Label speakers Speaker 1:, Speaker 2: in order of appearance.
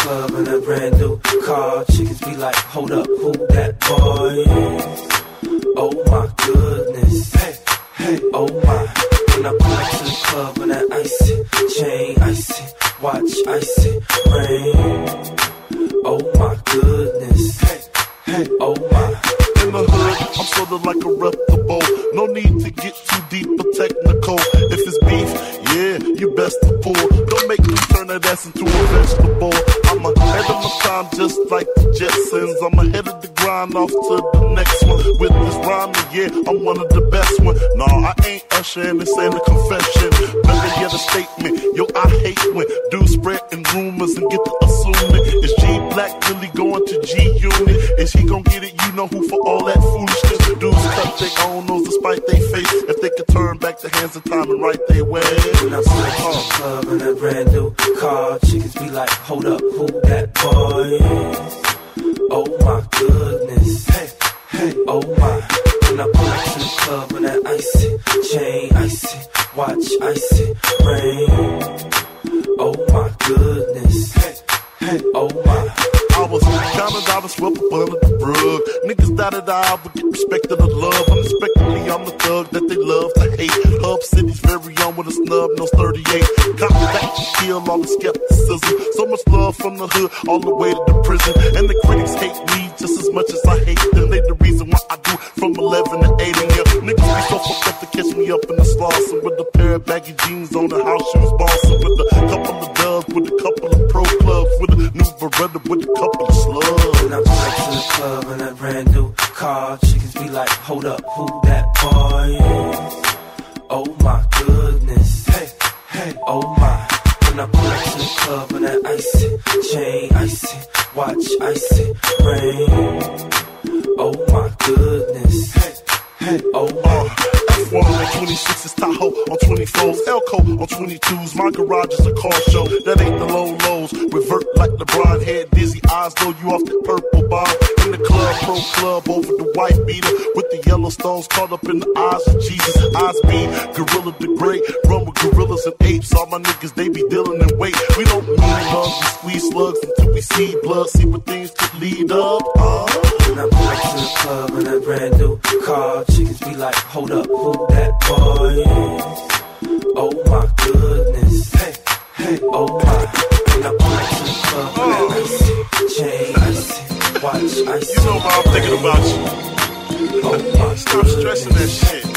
Speaker 1: club in a brand new car. Chickens be like, hold up, who that boy is? Oh my goodness, hey, hey, oh my. When I pull up to the club in that icy chain, icy watch, icy rain. Oh my goodness, hey, hey, oh my.
Speaker 2: In the hood, I'm sorta like a reputable. No need to get too deep or technical. If it's beef, yeah, you best to pull. Don't make me turn that ass into a vegetable. I'm ahead of my time just like the Jetsons. I'm ahead of the grind off to the next one. With this rhyming, yeah, I'm one of the best one. Nah, I ain't Usher and this ain't a confession. Better yet a statement. Yo, I hate when dudes spreading rumors and get to assuming. Is G Black really going to G Unit? Is he gon' get it? You know who for all that foolishness. Dudes cut their own nose despite they face. If they could turn back the hands of time and right their way.
Speaker 1: When I pull up to the club in a brand new car, chickens be like, hold up, who that boy is? Oh my goodness, hey, hey, oh my. When I pull up to the club in that icy chain, icy watch, icy rain. Oh my goodness, hey, hey, oh my.
Speaker 2: I was counting dollars for up under the rug. Niggas dotted out, but get respected or love. Unexpectedly, I'm the thug that they love to hate. Hub City's very own with a snub, no 38. Cop back to kill all the skepticism. So much love from the hood, all the way to the prison. And the critics hate me just as much as I hate them. They the reason why I do from 11 to 8 a.m. Niggas be so fucked up to catch me up in the slaughter with a pair of baggy jeans on the house shoes, bossing with a couple of dubs, with a couple of pro clubs, with a new Beretta, with a couple of slugs.
Speaker 1: When I pull up to the club in that brand new car, chickens be like, hold up, who that boy is? Oh my goodness, hey, hey, oh my. When I pull up to the club in that icy chain, icy watch, icy rain. Oh my goodness, hey, hey, oh my.
Speaker 2: F1 on 26's Tahoe on 24s, Elko on 22s. My garage is a car show. That ain't the low lows. Revert like LeBron, head dizzy, eyes know you off that purple bomb. In the club, pro club over the white beater with the yellow stones caught up in the eyes of Jesus. Eyes be Gorilla the Great, run with gorillas and apes. All my niggas they be dealing in weight. We don't need love, we squeeze slugs until we see blood. See what things could lead up.
Speaker 1: When I pull up to the club in a brand new car, chickens be like, hold up, who that boy is? Oh my goodness, hey, hey, oh my. When I pull up to the club in that icy chain, icy watch, icy.
Speaker 2: You know why I'm thinking about you.
Speaker 1: Oh my
Speaker 2: Stop stressing that shit.